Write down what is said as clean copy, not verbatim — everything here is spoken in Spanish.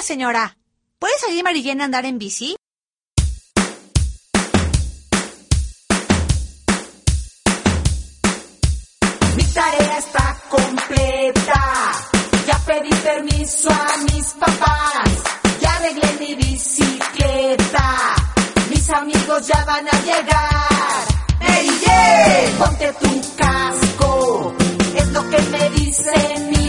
señora. ¿Puede salir Mary Jane a andar en bici? Mi tarea está completa. Ya pedí permiso a mis papás. Ya arreglé mi bicicleta. Mis amigos ya van a llegar. Mary Jane, ponte tu casco. Es lo que me dice mi